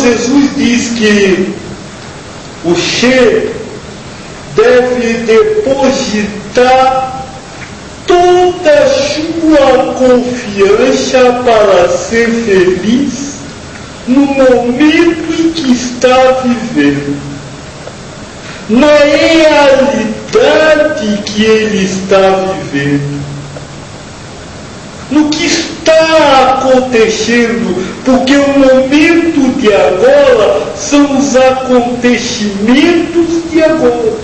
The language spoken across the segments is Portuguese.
Jesus diz que o Che deve depositar toda a sua confiança para ser feliz no momento em que está vivendo, na realidade que ele está vivendo, no que está acontecendo, porque o momento de agora são os acontecimentos de agora.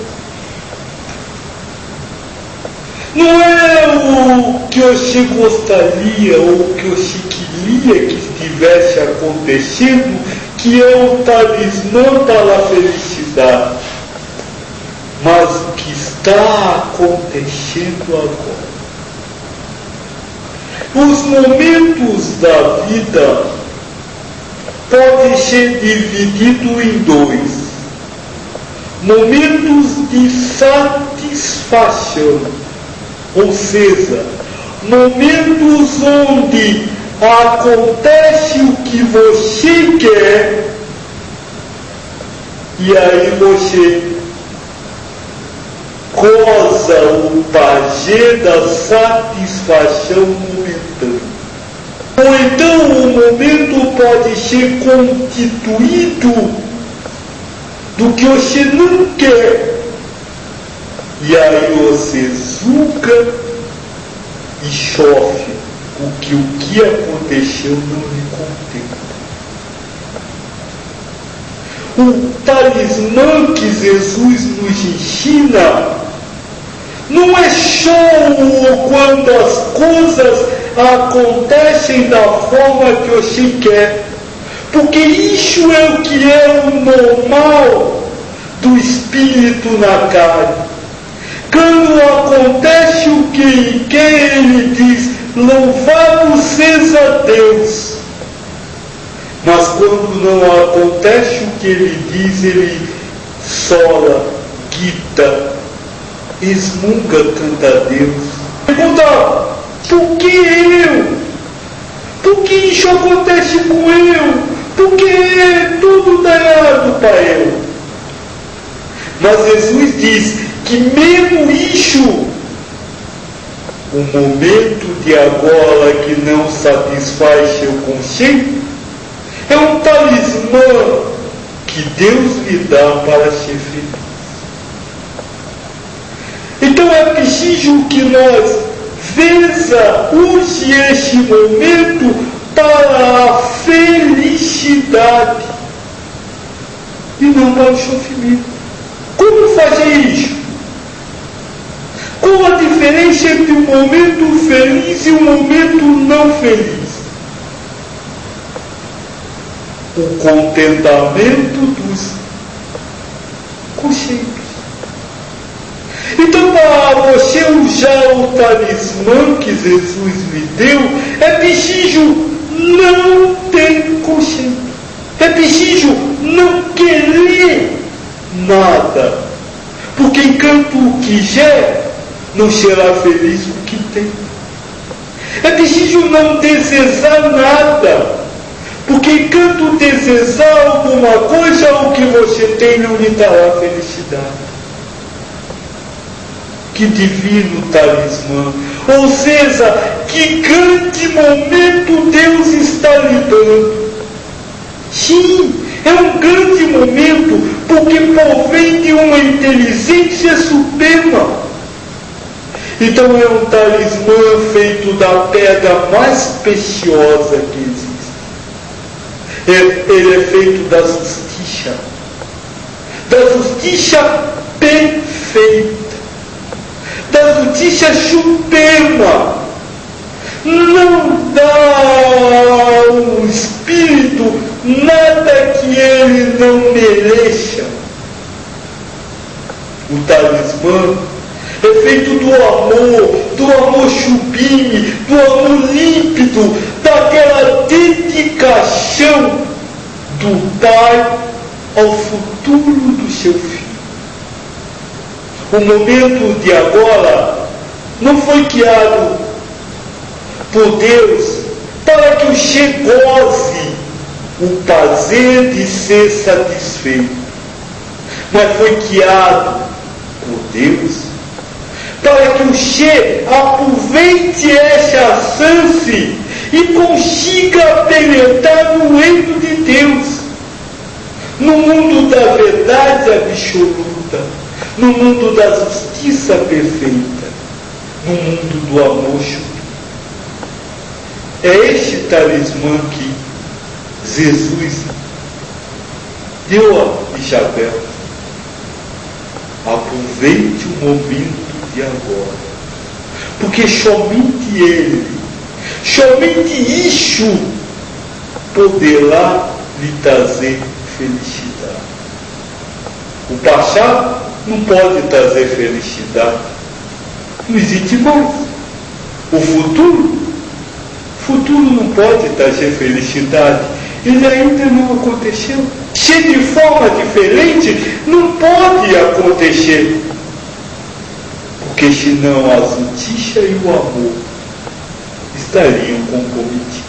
Não é o que você gostaria ou o que você queria que estivesse acontecendo que é o talismã para a felicidade, mas o que está acontecendo agora. Os momentos da vida podem ser divididos em dois: momentos de satisfação, ou seja, momentos onde acontece o que você quer e aí você goza o prazer da satisfação momentânea. Ou então o momento pode ser constituído do que você não quer. E aí você julga e sofre porque o que aconteceu não lhe contenta. O talismã que Jesus nos ensina não é só quando as coisas acontecem da forma que você quer, porque isso é o que é o normal do espírito na carne. Quando acontece o que ele quer, ele diz: louvado seja Deus. Mas quando não acontece o que ele diz, ele sola, grita, exmunga, canta a Deus. Pergunta: por que eu? Por que isso acontece com eu? Por que tudo dá errado para eu? Mas Jesus diz que mesmo isso, o momento de agora que não satisfaz seu conceito, é um talismã que Deus lhe dá para ser feliz. Então é preciso que nós use este momento para a felicidade e não para o sofrimento. Como fazer isso? Qual a diferença entre o momento feliz e o momento não feliz? O contentamento dos conceitos. Então, para você usar o talismã que Jesus lhe deu, é preciso não ter conceito. É preciso não querer nada. Porque enquanto quiser, não será feliz com o que tem. É preciso não desejar nada. Porque enquanto desejar alguma coisa, o que você tem não lhe dará felicidade. Que divino talismã! Ou seja, que grande momento Deus está lhe dando. Sim, é um grande momento, porque provém de uma inteligência suprema. Então é um talismã feito da pedra mais preciosa que existe. Ele é feito da justiça perfeita, da justiça suprema. Não dá ao espírito nada que ele não mereça. O talismã é feito do amor sublime, do amor límpido, daquela dedicação do Pai ao futuro do seu filho. O momento de agora não foi criado por Deus para que o Che goze o prazer de ser satisfeito, mas foi criado por Deus para que o Che aproveite essa chance e consiga penetrar no reino de Deus, no mundo da verdade absoluta, no mundo da justiça perfeita, no mundo do amor sublime. É este talismã que Jesus deu a Isabel. Aproveite o momento de agora, porque somente Ele, somente isso poderá lhe trazer felicidade. O passado não pode trazer felicidade, não existe mais. O futuro não pode trazer felicidade, ele ainda não aconteceu. Se de forma diferente, não pode acontecer, porque senão a justiça e o amor estariam comprometidos.